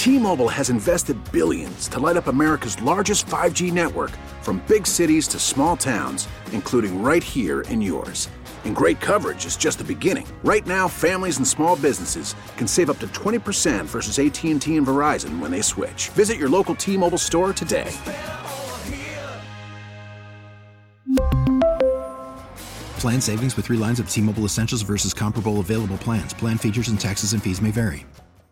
T-Mobile has invested billions to light up America's largest 5G network, from big cities to small towns, including right here in yours. And great coverage is just the beginning. Right now, families and small businesses can save up to 20% versus AT&T and Verizon when they switch. Visit your local T-Mobile store today. Plan savings with 3 lines of T-Mobile Essentials versus comparable available plans. Plan features and taxes and fees may vary.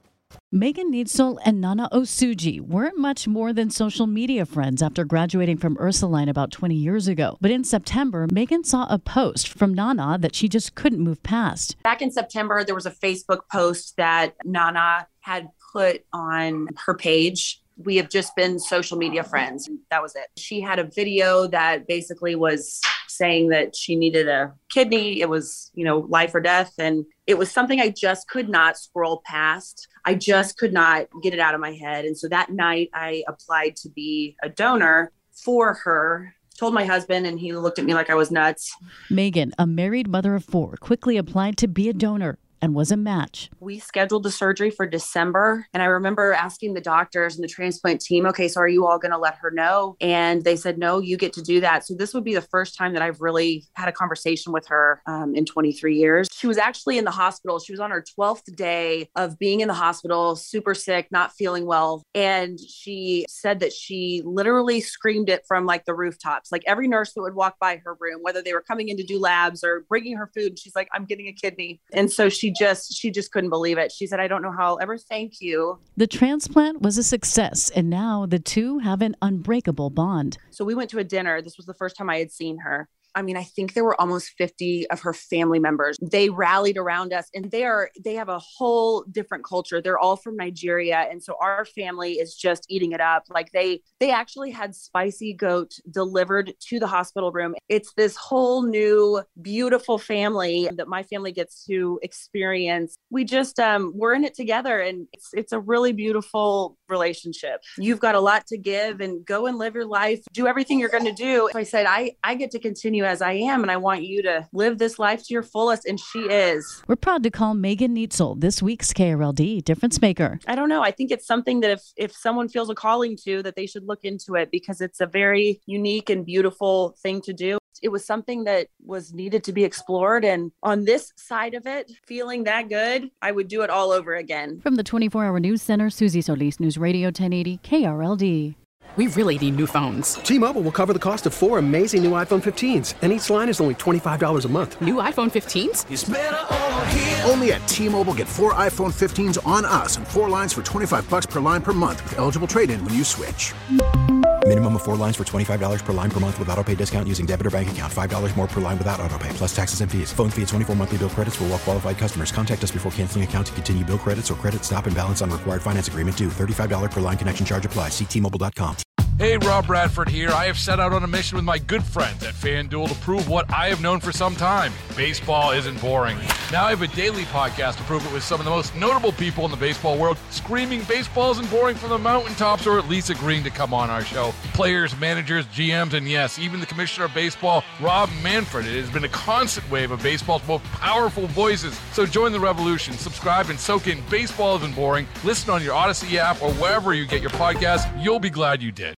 Megan Neitzel and Nana Osuji weren't much more than social media friends after graduating from Ursuline about 20 years ago. But in September, Megan saw a post from Nana that she just couldn't move past. Back in September, there was a Facebook post that Nana had put on her page. We have just been social media friends. That was it. She had a video that basically was saying that she needed a kidney. It was, life or death. And it was something I just could not scroll past. I just could not get it out of my head. And so that night I applied to be a donor for her. Told my husband, and he looked at me like I was nuts. Megan, a married mother of 4, quickly applied to be a donor and was a match. We scheduled the surgery for December. And I remember asking the doctors and the transplant team, okay, so are you all going to let her know? And they said, no, you get to do that. So this would be the first time that I've really had a conversation with her in 23 years. She was actually in the hospital. She was on her 12th day of being in the hospital, super sick, not feeling well. And she said that she literally screamed it from like the rooftops. Like every nurse that would walk by her room, whether they were coming in to do labs or bringing her food, she's like, I'm getting a kidney. And so she just couldn't believe it. She said, I don't know how I'll ever thank you. The transplant was a success, and now the two have an unbreakable bond. So we went to a dinner. This was the first time I had seen her. I think there were almost 50 of her family members. They rallied around us, and they have a whole different culture. They're all from Nigeria. And so our family is just eating it up. Like they actually had spicy goat delivered to the hospital room. It's this whole new, beautiful family that my family gets to experience. We just, we're in it together, and it's a really beautiful relationship. You've got a lot to give, and go and live your life, do everything you're going to do. I said, I get to continue as I am, and I want you to live this life to your fullest, and she is. We're proud to call Megan Neitzel this week's KRLD Difference Maker. I don't know. I think it's something that if someone feels a calling to, that they should look into it, because it's a very unique and beautiful thing to do. It was something that was needed to be explored. And on this side of it, feeling that good, I would do it all over again. From the 24-Hour News Center, Susie Solis, News Radio 1080, KRLD. We really need new phones. T-Mobile will cover the cost of 4 amazing new iPhone 15s, and each line is only $25 a month. New iPhone 15s? It's better over here. Only at T-Mobile, get 4 iPhone 15s on us and 4 lines for $25 per line per month with eligible trade-in when you switch. Minimum of 4 lines for $25 per line per month with autopay discount using debit or bank account. $5 more per line without autopay, plus taxes and fees. Phone fee at 24 monthly bill credits for well-qualified customers. Contact us before canceling account to continue bill credits or credit stop and balance on required finance agreement due. $35 per line connection charge applies. See T-Mobile.com. Hey, Rob Bradford here. I have set out on a mission with my good friends at FanDuel to prove what I have known for some time. Baseball isn't boring. Now I have a daily podcast to prove it with some of the most notable people in the baseball world, screaming baseball isn't boring from the mountaintops, or at least agreeing to come on our show. Players, managers, GMs, and yes, even the commissioner of baseball, Rob Manfred. It has been a constant wave of baseball's most powerful voices. So join the revolution. Subscribe and soak in Baseball Isn't Boring. Listen on your Odyssey app or wherever you get your podcasts. You'll be glad you did.